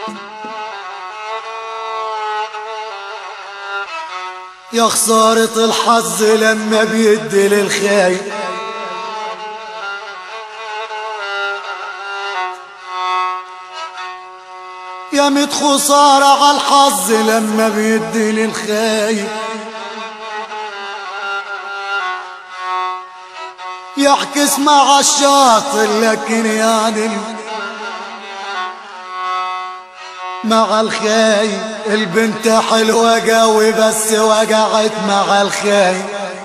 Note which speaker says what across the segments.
Speaker 1: يا خسارة الحظ لما بيدي للخايب، يا ميت خسارة عالحظ لما بيدي للخايب، يعكس مع الشاطر لكن يعدل مع الخايب. البنت حلوة قوي بس وقعت مع الخايب،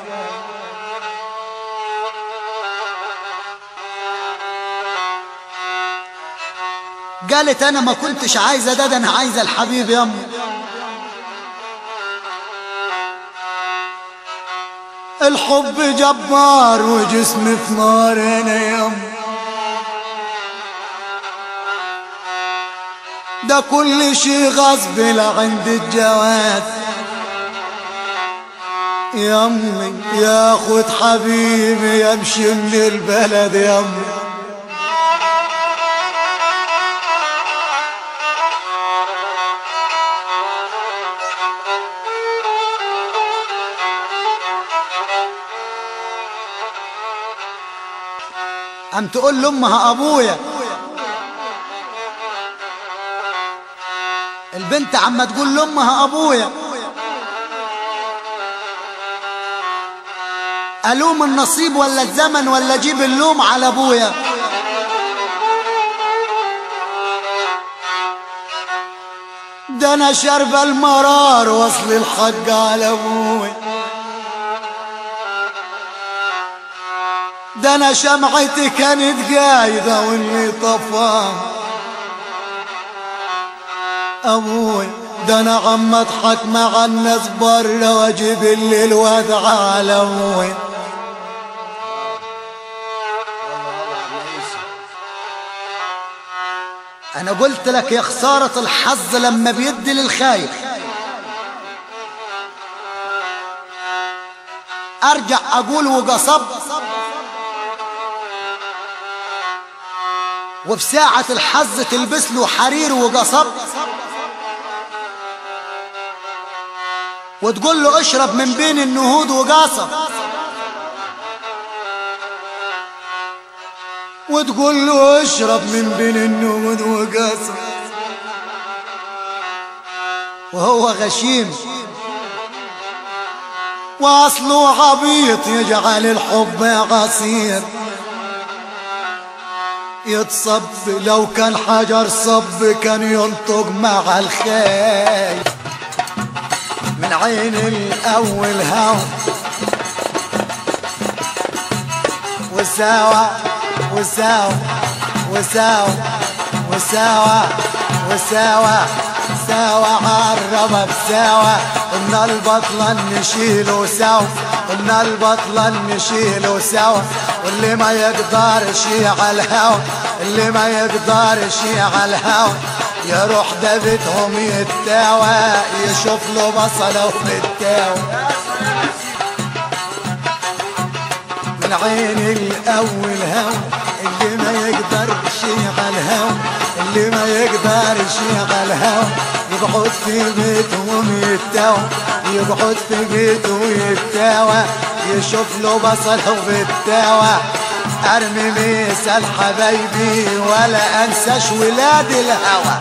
Speaker 1: قالت انا ما كنتش عايزة ده انا عايزة الحبيب يما. الحب جبار وجسمي في نار انا يما، ده كل شي غصب لعند الجواز يمي، ياخد حبيبي يمشي من البلد يمي. قام تقول لامها ابويا، البنت عم تقول لامها ابويا، الوم النصيب ولا الزمن ولا اجيب اللوم على ابويا. ده انا شرب المرار وصل الحق على ابويا، ده انا شمعتي كانت قايدة واللي طفاها ابوي. ده انا عم اضحك مع الناس برا واجيب الليل وادعى على ابوي. انا قلت لك يا خسارة الحظ لما بيدي للخايف. ارجع اقول وقصب، وفي ساعة الحظ تلبس له حرير وقصب، وتقول له اشرب من بين النهود وقاصب، وتقول له اشرب من بين النهود وقاصب، وهو غشيم واصله عبيط يجعل الحب عصير يتصب. لو كان حجر صب كان ينطق مع الخايف من عين الاول هوا وساوى وساوى وساوى وساوى وساوى ساوى عربة بساوى. قلنا البطلة نشيله سوا، قلنا البطلة نشيله سوا، واللي ما يقدرش على الهوا، اللي ما يقدرش على الهوا يروح دبتهم يتاوى، يشوف له بصله وبتاوى من عين الاول هوا. اللي ما يقدرش على الهوا، اللي ما يقدرش على الهوا يقعد في بيتهم يتاوى، يقعد في بيته يتاوى، يشوف له بصله وبتاوى. ارمي مثال حبايبي ولا انساش ولاد الهوى.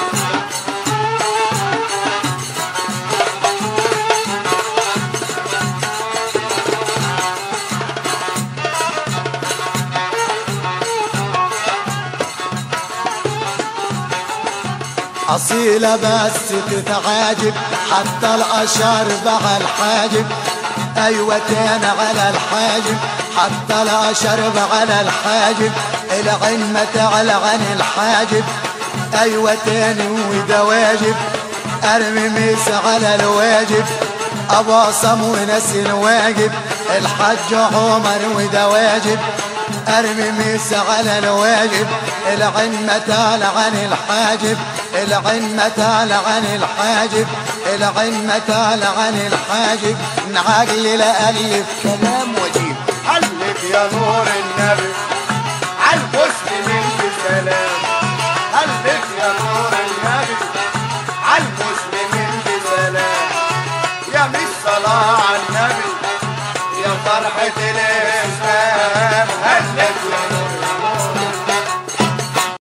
Speaker 1: أصيلة بس تتعاجب حتى الأشار بقى الحاجب. أيوة تاني على الحاجب حتى الأشار على الحاجب. العين ما تعلى عن الحاجب. أيوة تاني وده واجب. أرمي ميس على الواجب. أبو صم وناس الواجب. الحج عمر وده واجب. أرمي ميس على الواجب. العين ما تعلى عن الحاجب. العين ما تعلى عن الحاجب. العين ما تعلى عن الحاجب. نعقل لألف كلام وجيب. حلف يا نور النبي.